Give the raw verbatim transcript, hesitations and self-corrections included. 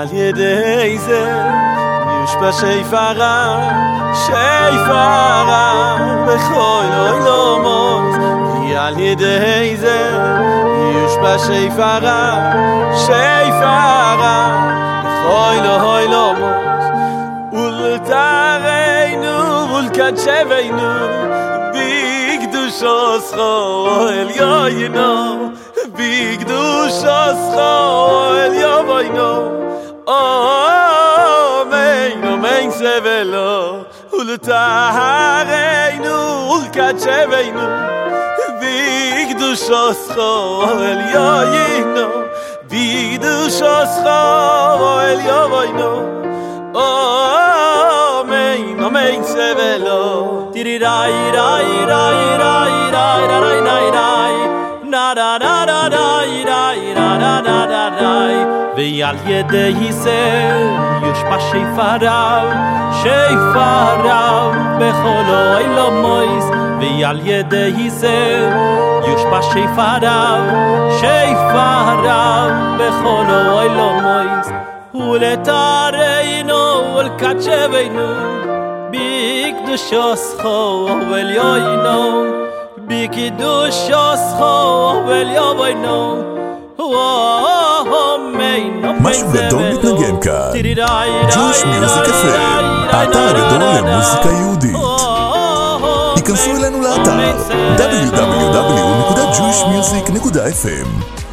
על ידי זה יושפע שפרה שפרה בכל עולמות כי על ידי זה יושפע שפרה שפרה בכל עולמות ולתרנו ולקדשנו בקדושתך עליונו בקדושתך עליונו אמן אמן סבלו ולתרנו ולקדשנו בקדושתך עליונו בקדושתך עליונו amen amen sevelo diri rai rai rai rai rai rai rai rai na na na na rai rai na na na na rai ve al yedei ze yushpa shefarav shefarav bechol oilomois ve al yedei ze yushpa shefarav shefarav bechol oilomois ולתרנו ולקדשנו בקדושתך עליונו בקדושתך עליונו משהו גדול מתנגן כאן Jewish Music אף אם, האתר הגדול למוזיקה יהודית. היכנסו אלינו לאתר דאבליו דאבליו דאבליו נקודה ג'ויש מיוזיק נקודה אף אם